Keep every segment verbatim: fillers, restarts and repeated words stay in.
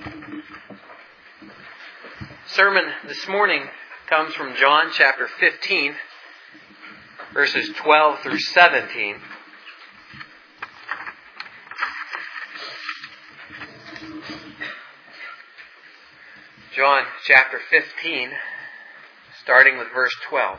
Sermon this morning comes from John chapter fifteen, verses twelve through seventeen. John chapter fifteen, starting with verse twelve.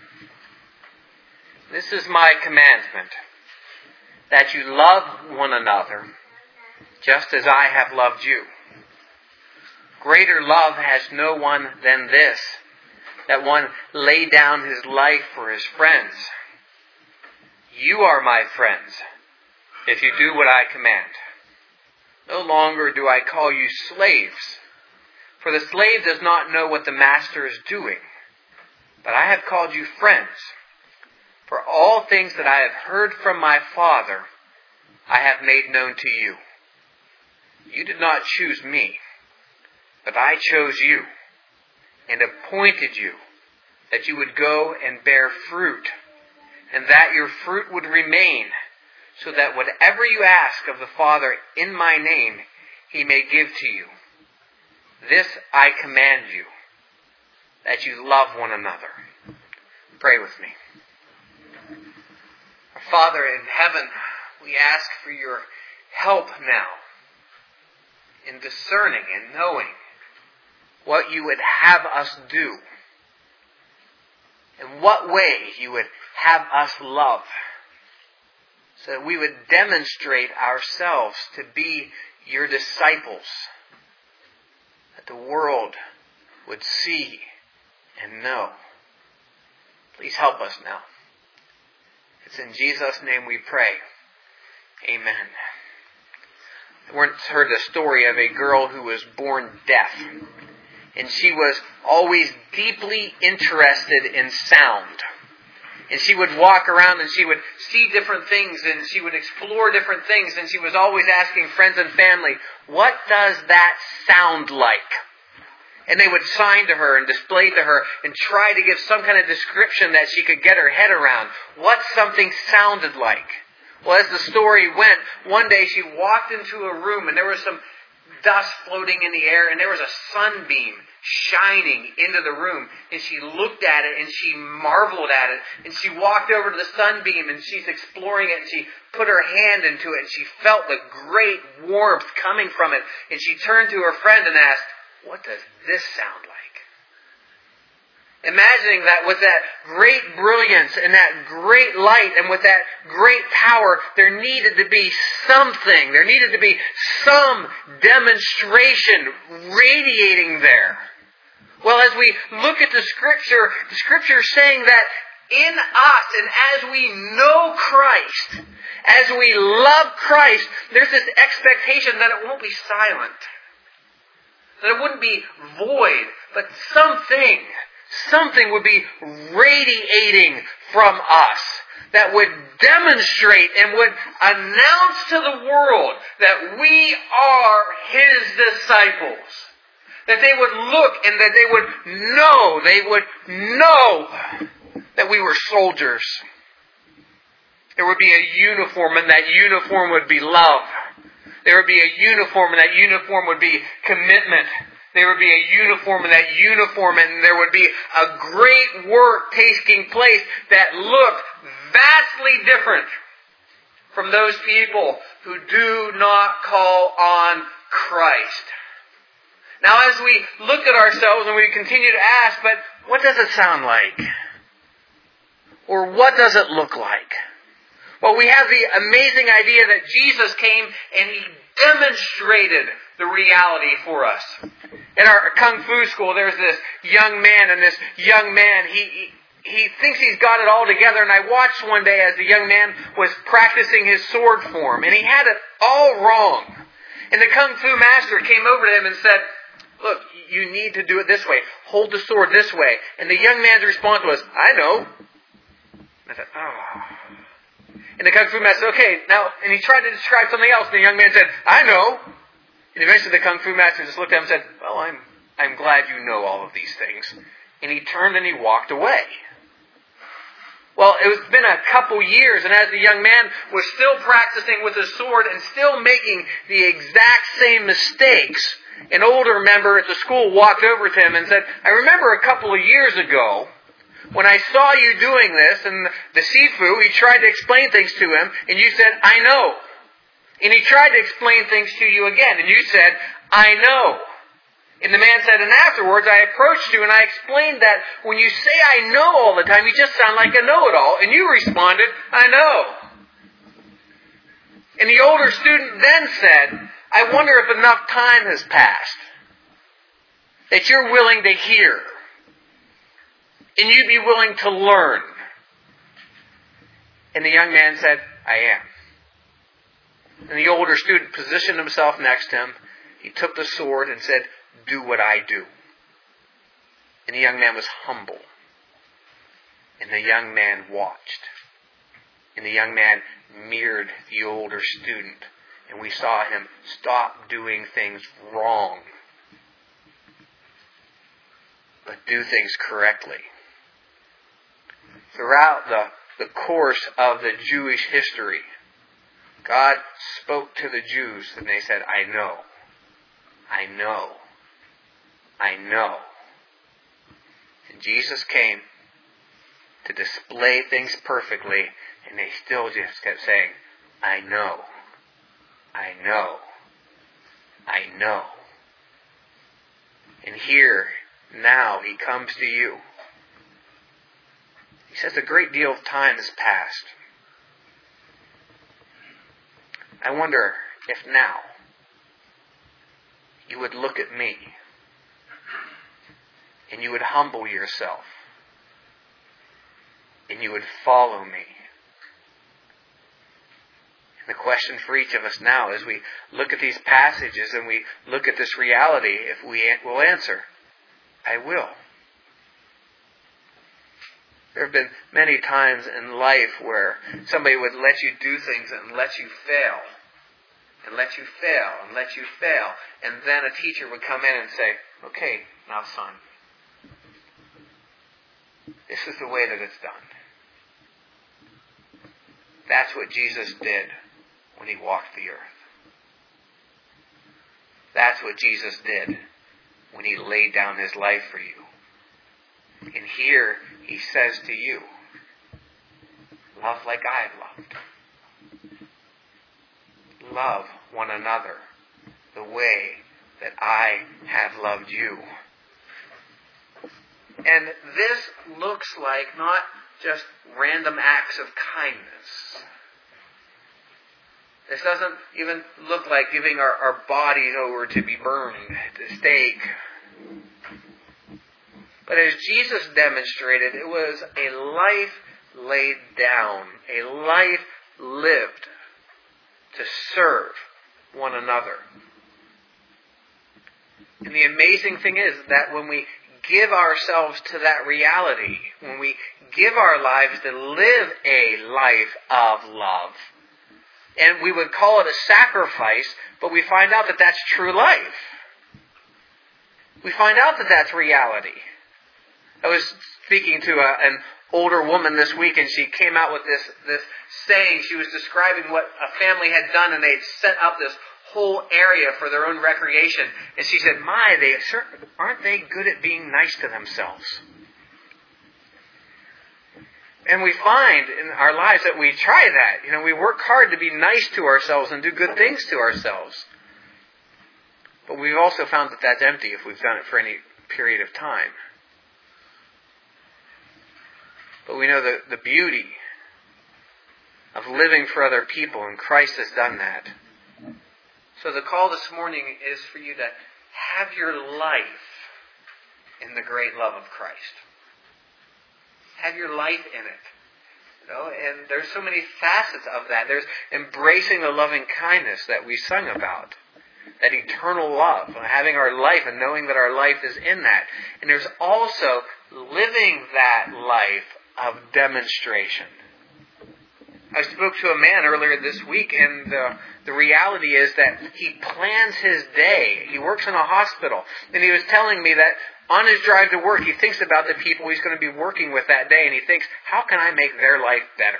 This is my commandment, that you love one another, just as I have loved you. Greater love has no one than this, that one lay down his life for his friends. You are my friends, if you do what I command. No longer do I call you slaves, for the slave does not know what the master is doing. But I have called you friends. For all things that I have heard from my Father, I have made known to you. You did not choose me, but I chose you, and appointed you, that you would go and bear fruit, and that your fruit would remain, so that whatever you ask of the Father in my name, He may give to you. This I command you, that you love one another. Pray with me. Our Father in heaven, we ask for your help now in discerning and knowing what you would have us do, in what way you would have us love, so that we would demonstrate ourselves to be your disciples, that the world would see and know. Please help us now. It's in Jesus' name we pray. Amen. I once heard the story of a girl who was born deaf. And she was always deeply interested in sound. And she would walk around and she would see different things and she would explore different things. And she was always asking friends and family, what does that sound like? And they would sign to her and display to her and try to give some kind of description that she could get her head around what something sounded like. Well, as the story went, one day she walked into a room and there was some dust floating in the air and there was a sunbeam shining into the room. And she looked at it and she marveled at it. And she walked over to the sunbeam and she's exploring it and she put her hand into it and she felt the great warmth coming from it. And she turned to her friend and asked, what does this sound like? Imagining that with that great brilliance and that great light and with that great power, there needed to be something. There needed to be some demonstration radiating there. Well, as we look at the Scripture, the Scripture is saying that in us and as we know Christ, as we love Christ, there's this expectation that it won't be silent. That it wouldn't be void, but something, something would be radiating from us that would demonstrate and would announce to the world that we are His disciples. That they would look and that they would know, they would know that we were soldiers. There would be a uniform and that uniform would be love. There would be a uniform and that uniform would be commitment. There would be a uniform and that uniform and there would be a great work taking place that looked vastly different from those people who do not call on Christ. Now as we look at ourselves and we continue to ask, but what does it sound like? Or what does it look like? Well, we have the amazing idea that Jesus came and He demonstrated the reality for us. In our Kung Fu school, there's this young man, and this young man, he, he he thinks he's got it all together. And I watched one day as the young man was practicing his sword form, and he had it all wrong. And the Kung Fu master came over to him and said, look, you need to do it this way. Hold the sword this way. And the young man's response was, I know. And I said, oh... And the Kung Fu master said, okay, now, and he tried to describe something else, and the young man said, I know. And eventually the Kung Fu master just looked at him and said, well, I'm I'm glad you know all of these things. And he turned and he walked away. Well, it's been a couple years, and as the young man was still practicing with his sword and still making the exact same mistakes, an older member at the school walked over to him and said, I remember a couple of years ago when I saw you doing this, and the Sifu, he tried to explain things to him, and you said, I know. And he tried to explain things to you again, and you said, I know. And the man said, and afterwards I approached you and I explained that when you say I know all the time, you just sound like a know-it-all. And you responded, I know. And the older student then said, I wonder if enough time has passed that you're willing to hear and you'd be willing to learn. And the young man said, I am. And the older student positioned himself next to him. He took the sword and said, do what I do. And the young man was humble. And the young man watched. And the young man mirrored the older student. And we saw him stop doing things wrong, but do things correctly. Throughout the, the course of the Jewish history, God spoke to the Jews and they said, I know. I know. I know. And Jesus came to display things perfectly, and they still just kept saying, I know. I know. I know. And here, now, he comes to you. He says a great deal of time has passed. I wonder if now you would look at me and you would humble yourself and you would follow me. And the question for each of us now as we look at these passages and we look at this reality, if we will answer, I will. There have been many times in life where somebody would let you do things and let you fail. And let you fail, and let you fail. And then a teacher would come in and say, okay, now son, this is the way that it's done. That's what Jesus did when he walked the earth. That's what Jesus did when he laid down his life for you. And here he says to you, love like I've loved. Love one another the way that I have loved you. And this looks like not just random acts of kindness. This doesn't even look like giving our, our bodies over to be burned, to stake. But as Jesus demonstrated, it was a life laid down, a life lived to serve one another. And the amazing thing is that when we give ourselves to that reality, when we give our lives to live a life of love, and we would call it a sacrifice, but we find out that that's true life. We find out that that's reality. I was speaking to a, an older woman this week, and she came out with this, this saying. She was describing what a family had done, and they'd set up this whole area for their own recreation. And she said, my, they aren't they good at being nice to themselves? And we find in our lives that we try that. You know, we work hard to be nice to ourselves and do good things to ourselves. But we've also found that that's empty if we've done it for any period of time. But we know the, the beauty of living for other people, and Christ has done that. So the call this morning is for you to have your life in the great love of Christ. Have your life in it. You know, and there's so many facets of that. There's embracing the loving kindness that we sung about. That eternal love. Having our life and knowing that our life is in that. And there's also living that life of demonstration. I spoke to a man earlier this week, and the, the reality is that he plans his day. He works in a hospital. And he was telling me that on his drive to work, he thinks about the people he's going to be working with that day, and he thinks, how can I make their life better?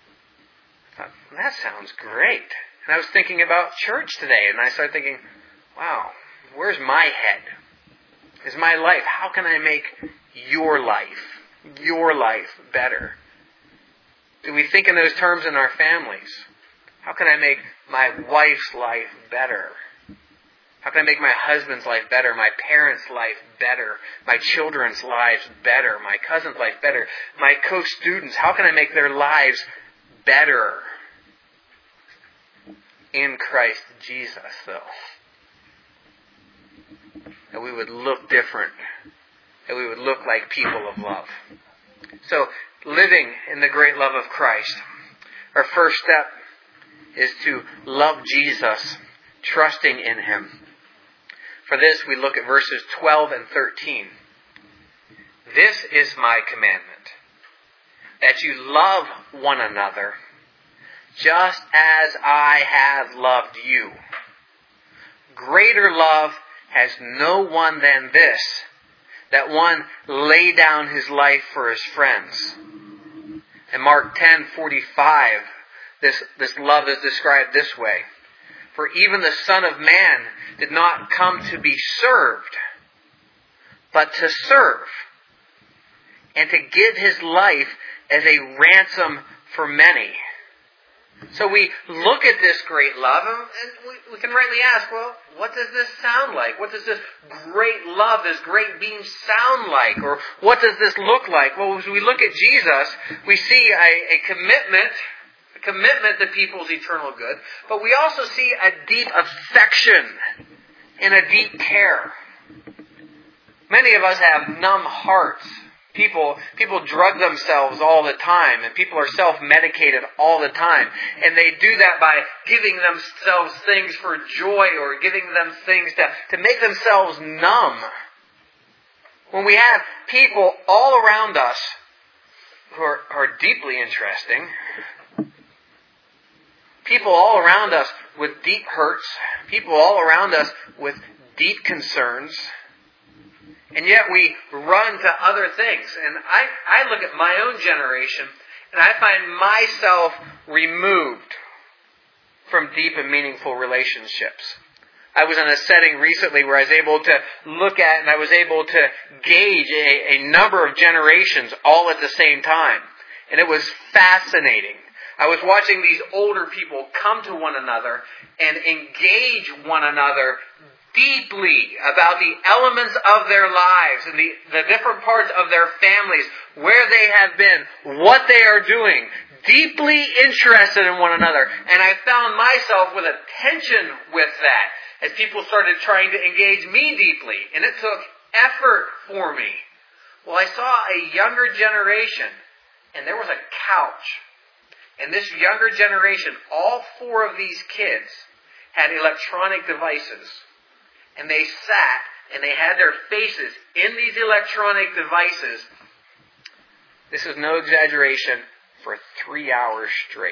I thought, well, that sounds great. And I was thinking about church today, and I started thinking, wow, where's my head? Is my life, how can I make your life, your life better? Do we think in those terms in our families? How can I make my wife's life better? How can I make my husband's life better, my parents' life better, my children's lives better, my cousin's life better, my co-students, how can I make their lives better? In Christ Jesus, though. That we would look different. That we would look like people of love. So, living in the great love of Christ. Our first step is to love Jesus, trusting in Him. For this, we look at verses twelve and thirteen. This is my commandment, that you love one another, just as I have loved you. Greater love has no one than this, that one lay down his life for his friends. In Mark ten forty-five, this, this love is described this way. For even the Son of Man did not come to be served, but to serve, and to give His life as a ransom for many. So we look at this great love, and we, we can rightly ask, well, what does this sound like? What does this great love, this great being sound like? Or what does this look like? Well, as we look at Jesus, we see a, a commitment, a commitment to people's eternal good, but we also see a deep affection and a deep care. Many of us have numb hearts. People people drug themselves all the time, and people are self-medicated all the time. And they do that by giving themselves things for joy or giving them things to, to make themselves numb. When we have people all around us who are, are deeply interesting, people all around us with deep hurts, people all around us with deep concerns, and yet we run to other things. And I, I look at my own generation, and I find myself removed from deep and meaningful relationships. I was in a setting recently where I was able to look at and I was able to gauge a, a number of generations all at the same time. And it was fascinating. I was watching these older people come to one another and engage one another deeply about the elements of their lives and the, the different parts of their families, where they have been, what they are doing, deeply interested in one another. And I found myself with a tension with that as people started trying to engage me deeply. And it took effort for me. Well, I saw a younger generation, and there was a couch. And this younger generation, all four of these kids had electronic devices. And they sat and they had their faces in these electronic devices. This is no exaggeration, for three hours straight.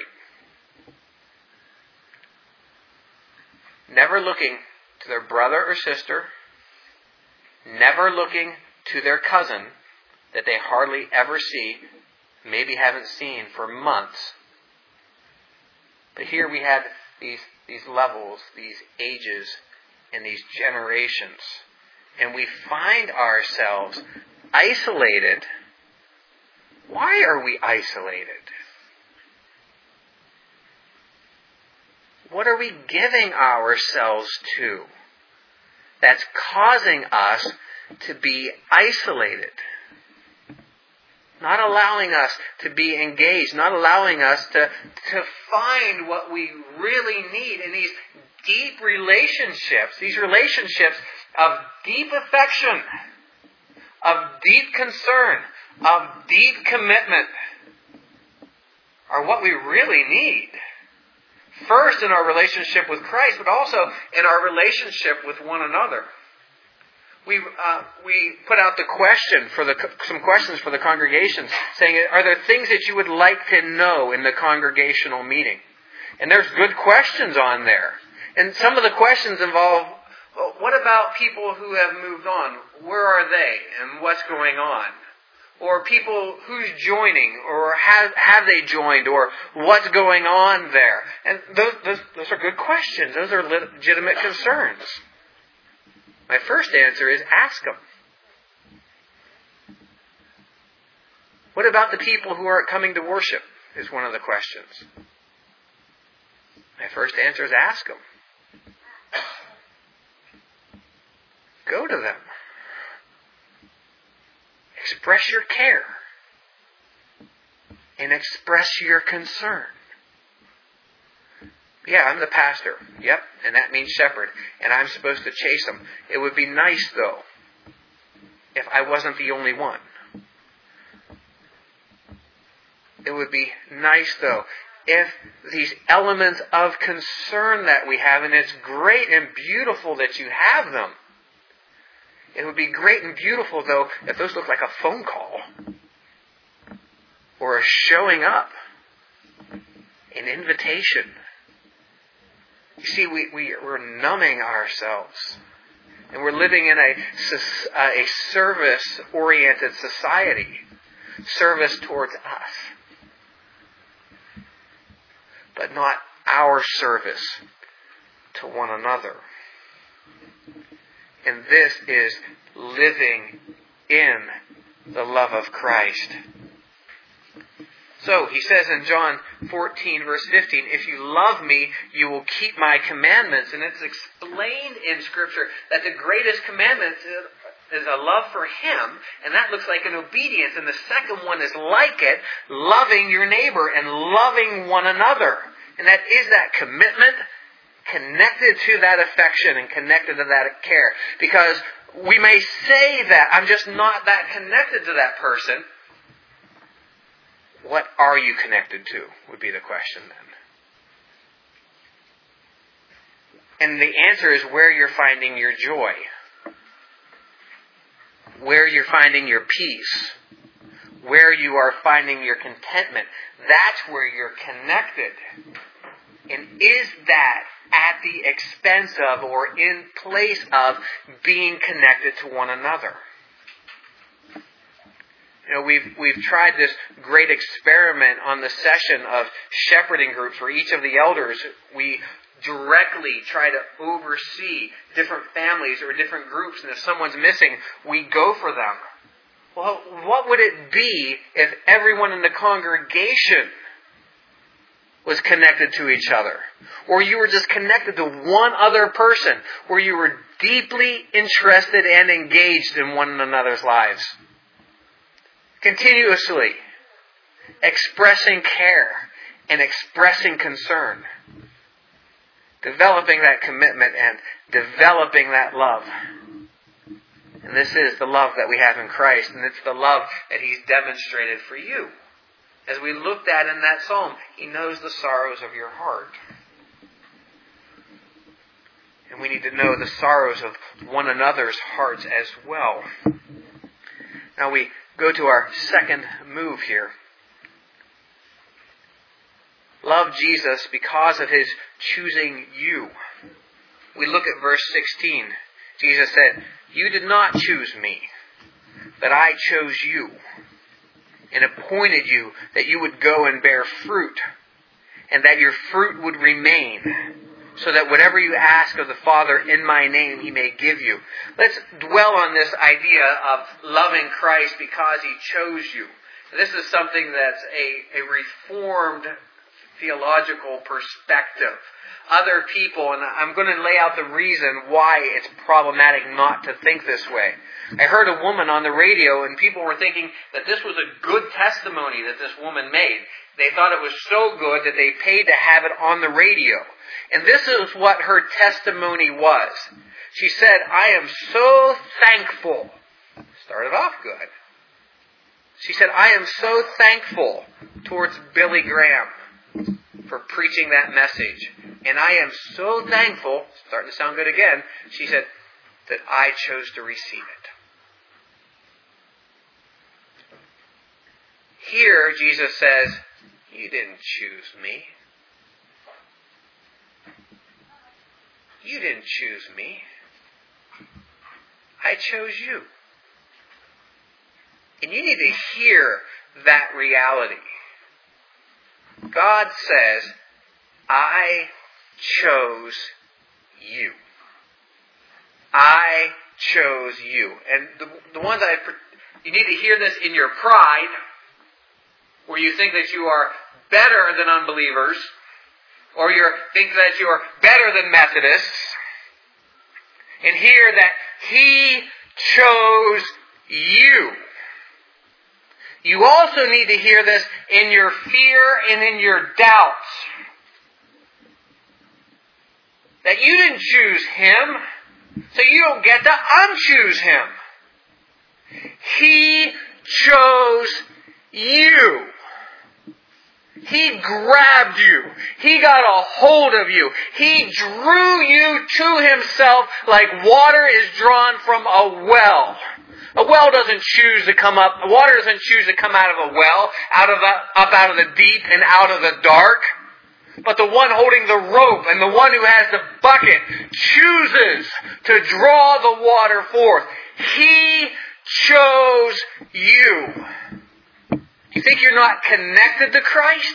Never looking to their brother or sister. Never looking to their cousin that they hardly ever see, maybe haven't seen for months. But here we have these, these levels, these ages, and these generations. And we find ourselves isolated. Why are we isolated? What are we giving ourselves to that's causing us to be isolated? Not allowing us to be engaged, not allowing us to, to find what we really need in these deep relationships, these relationships of deep affection, of deep concern, of deep commitment, are what we really need. First in our relationship with Christ, but also in our relationship with one another. We uh, we put out the question for the some questions for the congregation, saying, are there things that you would like to know in the congregational meeting? And there's good questions on there. And some of the questions involve, well, what about people who have moved on? Where are they and what's going on? Or people who's joining, or have, have they joined, or what's going on there? And those, those, those are good questions. Those are legitimate concerns. My first answer is ask them. What about the people who aren't coming to worship? Is one of the questions. My first answer is ask them. Go to them. Express your care. And express your concern. Yeah, I'm the pastor. Yep, and that means shepherd. And I'm supposed to chase them. It would be nice, though, if I wasn't the only one. It would be nice, though, if these elements of concern that we have, and it's great and beautiful that you have them. It would be great and beautiful, though, if those look like a phone call. Or a showing up. An invitation. You see, we, we, we're numbing ourselves. And we're living in a, a service-oriented society. Service towards us. But not our service to one another. And this is living in the love of Christ. So, he says in John fourteen, verse fifteen, if you love me, you will keep my commandments. And it's explained in Scripture that the greatest commandment is a love for Him, and that looks like an obedience. And the second one is like it, loving your neighbor and loving one another. And that is that commitment connected to that affection and connected to that care. Because we may say that, I'm just not that connected to that person. What are you connected to, would be the question then. And the answer is where you're finding your joy. Where you're finding your peace. Where you are finding your contentment. That's where you're connected. And is that at the expense of or in place of being connected to one another? You know, we've we've tried this great experiment on the session of shepherding groups where each of the elders, we directly try to oversee different families or different groups, and if someone's missing, we go for them. Well, what would it be if everyone in the congregation was connected to each other? Or you were just connected to one other person, where you were deeply interested and engaged in one another's lives. Continuously expressing care and expressing concern. Developing that commitment and developing that love. And this is the love that we have in Christ, and it's the love that He's demonstrated for you. As we looked at in that psalm, He knows the sorrows of your heart. And we need to know the sorrows of one another's hearts as well. Now we go to our second move here. Love Jesus because of His choosing you. We look at verse sixteen. Jesus said, you did not choose me, but I chose you and appointed you that you would go and bear fruit, and that your fruit would remain, so that whatever you ask of the Father in my name, He may give you. Let's dwell on this idea of loving Christ because He chose you. This is something that's a, a reformed theological perspective. Other people, and I'm going to lay out the reason why it's problematic not to think this way. I heard a woman on the radio, and people were thinking that this was a good testimony that this woman made. They thought it was so good that they paid to have it on the radio. And this is what her testimony was. She said, I am so thankful. Started off good. She said, I am so thankful towards Billy Graham for preaching that message. And I am so thankful, starting to sound good again, she said, that I chose to receive it. Here, Jesus says, you didn't choose me. You didn't choose me. I chose you. And you need to hear that reality. God says, I chose you. I chose you. And the, the ones I, you need to hear this in your pride, where you think that you are better than unbelievers, or you think that you are better than Methodists, and hear that He chose you. You also need to hear this in your fear and in your doubts. That you didn't choose Him, so you don't get to unchoose Him. He chose you. He grabbed you. He got a hold of you. He drew you to Himself like water is drawn from a well. A well doesn't choose to come up, water doesn't choose to come out of a well, out of the, up out of the deep and out of the dark. But the one holding the rope and the one who has the bucket chooses to draw the water forth. He chose you. You think you're not connected to Christ?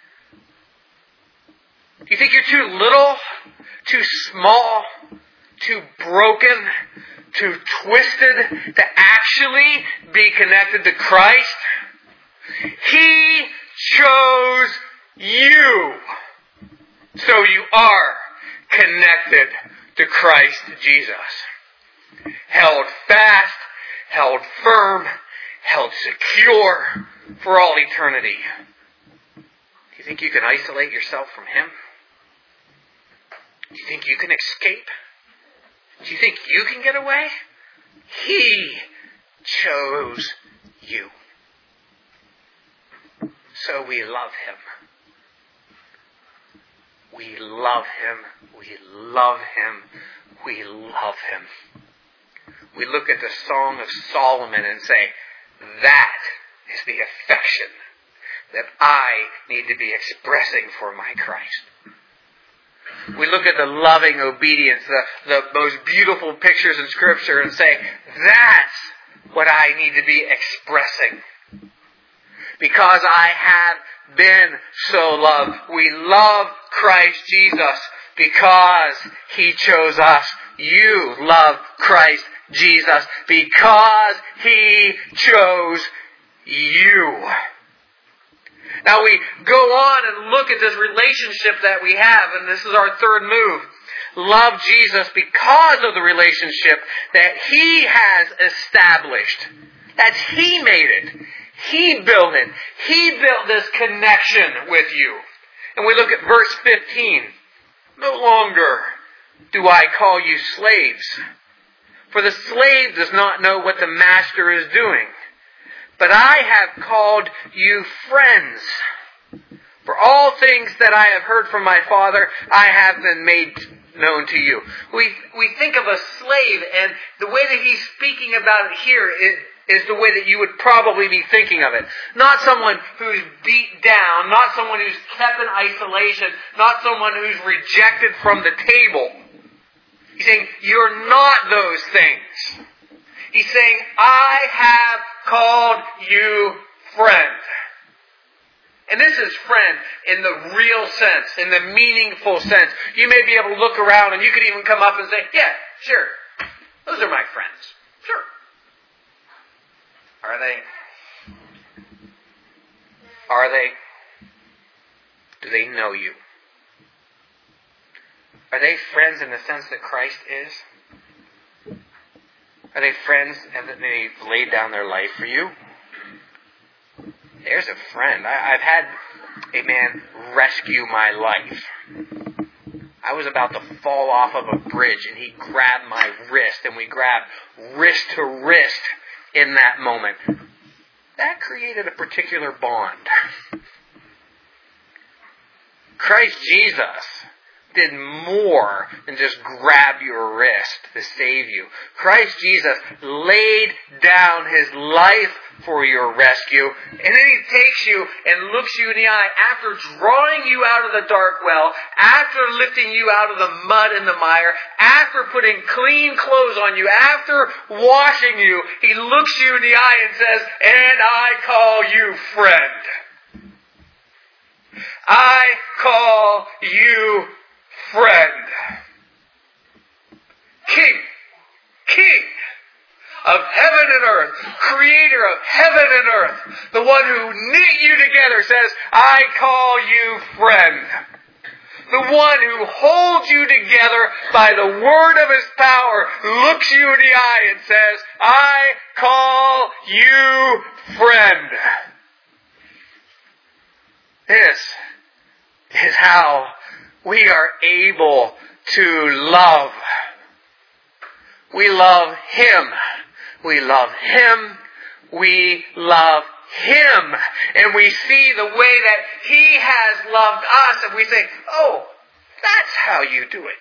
You think you're too little, too small, too broken, too twisted to actually be connected to Christ? He chose you. So you are connected to Christ Jesus. Held fast, held firm, held secure for all eternity. Do you think you can isolate yourself from Him? Do you think you can escape? Do you think you can get away? He chose you. So we love Him. We love Him. We love Him. We love Him. We look at the Song of Solomon and say, that is the affection that I need to be expressing for my Christ. We look at the loving obedience, the, the most beautiful pictures in Scripture and say, that's what I need to be expressing. Because I have been so loved. We love Christ Jesus because He chose us. You love Christ Jesus because He chose you. Now we go on and look at this relationship that we have, and this is our third move. Love Jesus because of the relationship that He has established. That's He made it. He built it. He built this connection with you. And we look at verse fifteen. No longer do I call you slaves, for the slave does not know what the master is doing. But I have called you friends. For all things that I have heard from my Father, I have been made known to you. We we think of a slave, and the way that he's speaking about it here is, is the way that you would probably be thinking of it. Not someone who's beat down, not someone who's kept in isolation, not someone who's rejected from the table. He's saying, you're not those things. He's saying, I have called you friend. And this is friend in the real sense, in the meaningful sense. You may be able to look around and you could even come up and say, yeah, sure, those are my friends. Sure. Are they? Are they? Do they know you? Are they friends in the sense that Christ is? Are they friends and that they've laid down their life for you? There's a friend. I, I've had a man rescue my life. I was about to fall off of a bridge and he grabbed my wrist and we grabbed wrist to wrist in that moment. That created a particular bond. Christ Jesus did more than just grab your wrist to save you. Christ Jesus laid down His life for your rescue, and then He takes you and looks you in the eye after drawing you out of the dark well, after lifting you out of the mud and the mire, after putting clean clothes on you, after washing you. He looks you in the eye and says, and I call you friend. I call you friend. King. King. of heaven and earth, creator of heaven and earth, the one who knit you together says, I call you friend. The one who holds you together by the word of his power, looks you in the eye and says, I call you friend. This is how we are able to love. We love Him. We love Him. We love Him. And we see the way that He has loved us, and we say, oh, that's how you do it.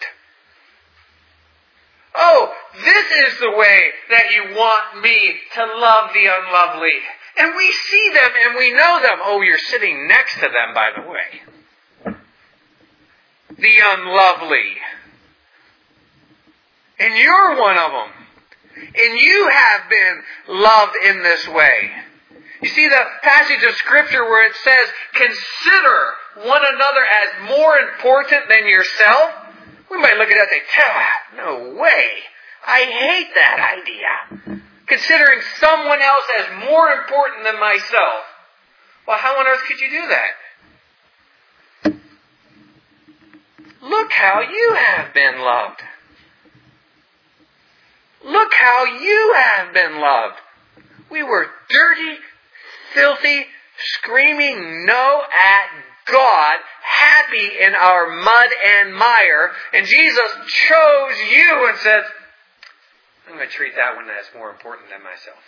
Oh, this is the way that you want me to love the unlovely. And we see them and we know them. Oh, you're sitting next to them, by the way. The unlovely. And you're one of them. And you have been loved in this way. You see the passage of Scripture where it says, consider one another as more important than yourself? We might look at that and say, no way. I hate that idea. Considering someone else as more important than myself. Well, how on earth could you do that? Look how you have been loved. Look how you have been loved. We were dirty, filthy, screaming no at God, happy in our mud and mire, and Jesus chose you and said, I'm going to treat that one as more important than myself.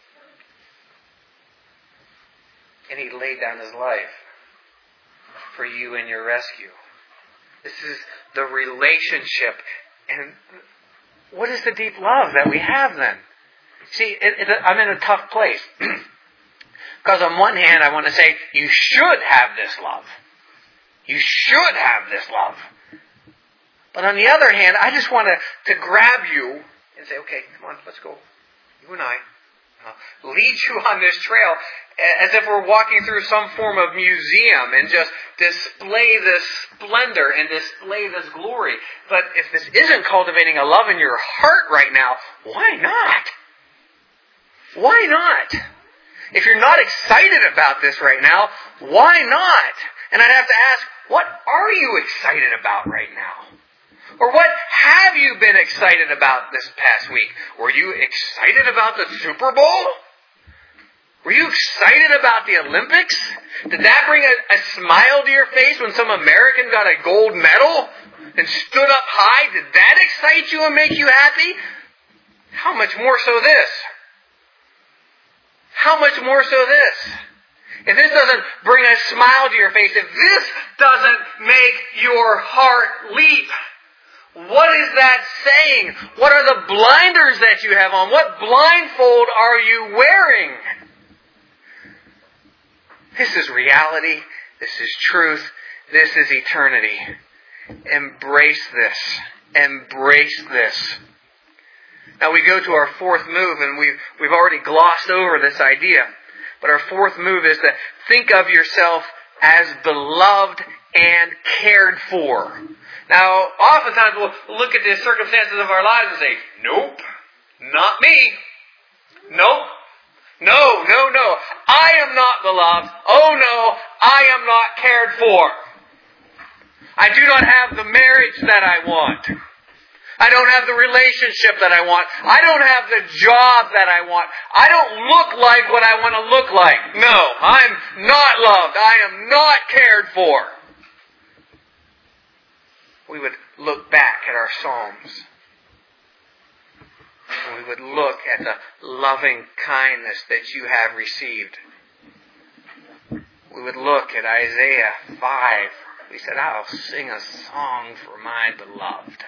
And He laid down His life for you in your rescue. This is the relationship. And what is the deep love that we have then? See, it, it, I'm in a tough place. Because on one hand, I want to say, you should have this love. You should have this love. But on the other hand, I just want to, to grab you and say, okay, come on, let's go. You and I. Uh, lead you on this trail as if we're walking through some form of museum and just display this splendor and display this glory. But if this isn't cultivating a love in your heart right now, why not? Why not? If you're not excited about this right now, why not? And I'd have to ask, what are you excited about right now? Or what have you been excited about this past week? Were you excited about the Super Bowl? Were you excited about the Olympics? Did that bring a, a smile to your face when some American got a gold medal and stood up high? Did that excite you and make you happy? How much more so this? How much more so this? If this doesn't bring a smile to your face, if this doesn't make your heart leap, what is that saying? What are the blinders that you have on? What blindfold are you wearing? This is reality. This is truth. This is eternity. Embrace this. Embrace this. Now we go to our fourth move, and we've, we've already glossed over this idea. But our fourth move is to think of yourself as beloved and cared for. Now, oftentimes we'll look at the circumstances of our lives and say, nope, not me. Nope. No, no, no. I am not beloved. Oh no, I am not cared for. I do not have the marriage that I want. I don't have the relationship that I want. I don't have the job that I want. I don't look like what I want to look like. No, I'm not loved. I am not cared for. We would look back at our Psalms. And we would look at the loving kindness that you have received. We would look at Isaiah five. We said, I'll sing a song for my beloved.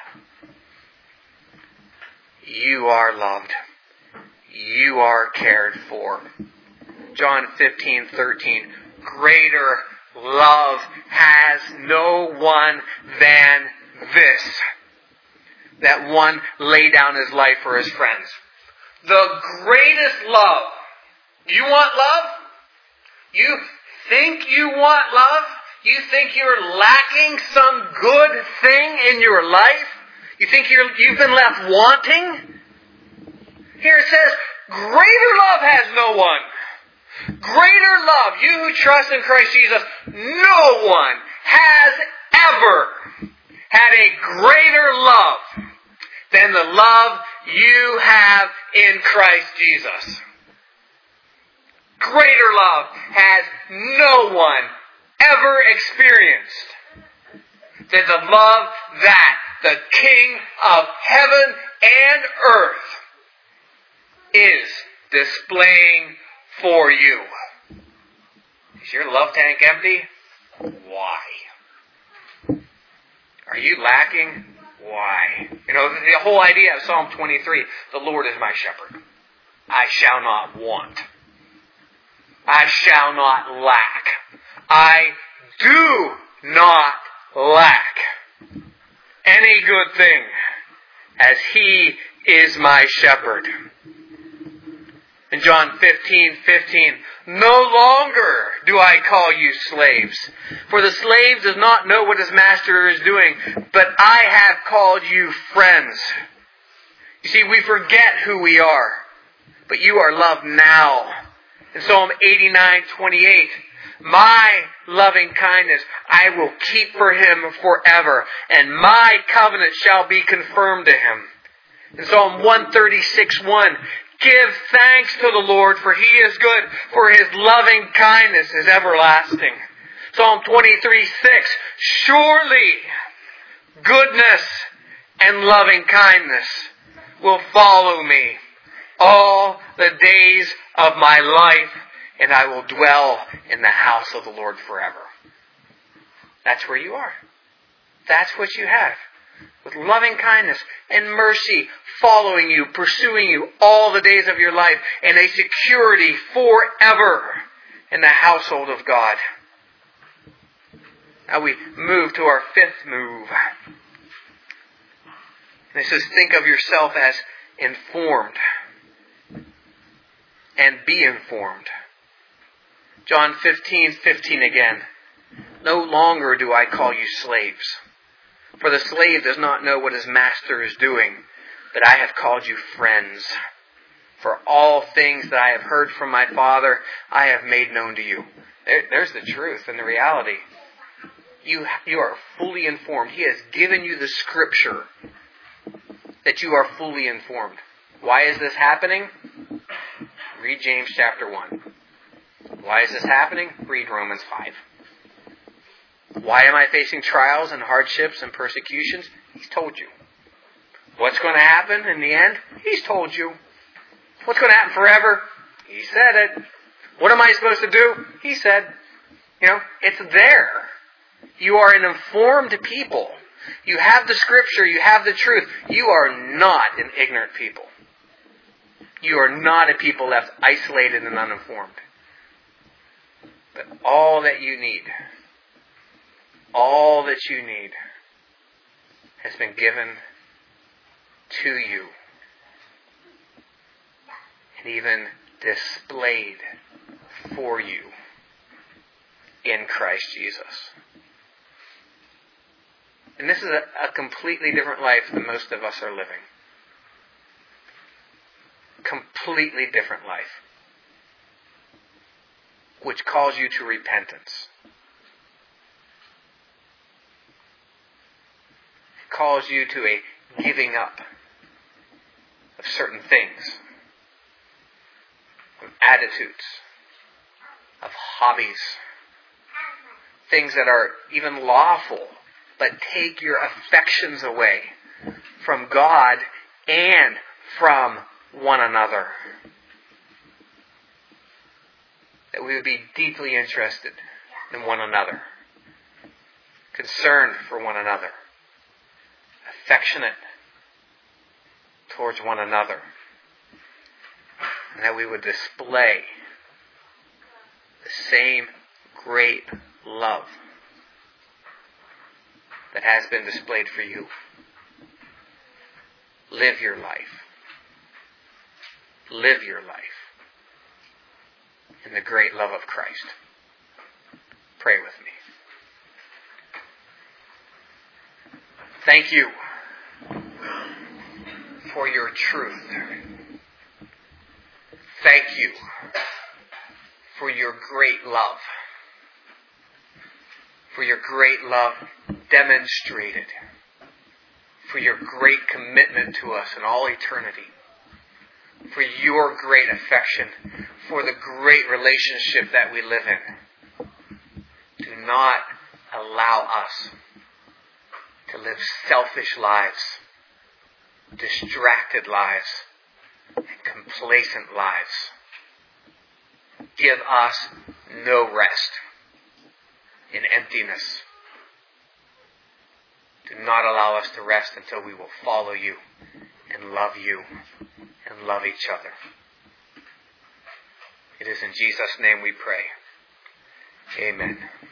You are loved. You are cared for. John fifteen thirteen. Greater love has no one than this, that one lay down his life for his friends. The greatest love. You want love? You think you want love? You think you're lacking some good thing in your life? You think you're, you've been left wanting? Here it says, greater love has no one. Greater love, you who trust in Christ Jesus, no one has ever had a greater love than the love you have in Christ Jesus. Greater love has no one ever experienced than the love that the King of heaven and earth is displaying for you. Is your love tank empty? Why? Are you lacking? Why? You know, the whole idea of Psalm twenty-three, the Lord is my shepherd. I shall not want. I shall not lack. I do not lack any good thing, as He is my shepherd. In John fifteen fifteen, no longer do I call you slaves, for the slave does not know what his master is doing, but I have called you friends. You see, we forget who we are, but you are loved now. In Psalm eighty-nine twenty-eight, my loving kindness I will keep for him forever, and my covenant shall be confirmed to him. In Psalm one thirty-six one, give thanks to the Lord, for He is good, for His loving kindness is everlasting. Psalm twenty-three six, surely goodness and loving kindness will follow me all the days of my life, and I will dwell in the house of the Lord forever. That's where you are. That's what you have. With loving kindness and mercy following you, pursuing you all the days of your life, and a security forever in the household of God. Now we move to our fifth move. And it says, think of yourself as informed. And be informed. John fifteen fifteen again. No longer do I call you slaves. For the slave does not know what his master is doing, but I have called you friends. For all things that I have heard from my Father, I have made known to you. There, there's the truth and the reality. You, you are fully informed. He has given you the Scripture that you are fully informed. Why is this happening? Read James chapter one. Why is this happening? Read Romans five. Why am I facing trials and hardships and persecutions? He's told you. What's going to happen in the end? He's told you. What's going to happen forever? He said it. What am I supposed to do? He said. You know, it's there. You are an informed people. You have the Scripture. You have the truth. You are not an ignorant people. You are not a people left isolated and uninformed. But all that you need, all that you need has been given to you and even displayed for you in Christ Jesus. And this is a, a completely different life than most of us are living. Completely different life, which calls you to repentance. It calls you to a giving up of certain things, of attitudes, of hobbies, things that are even lawful, but take your affections away from God and from one another. That we would be deeply interested in one another, concerned for one another, affectionate towards one another, and that we would display the same great love that has been displayed for you. Live your life. Live your life in the great love of Christ. Pray with me. Thank you for your truth. thank you for your great love. For your great love demonstrated. For your great commitment to us in all eternity. For your great affection. For the great relationship that we live in. Do not allow us to live selfish lives, distracted lives, and complacent lives. Give us no rest in emptiness. Do not allow us to rest until we will follow you and love you and love each other. It is in Jesus' name we pray. Amen.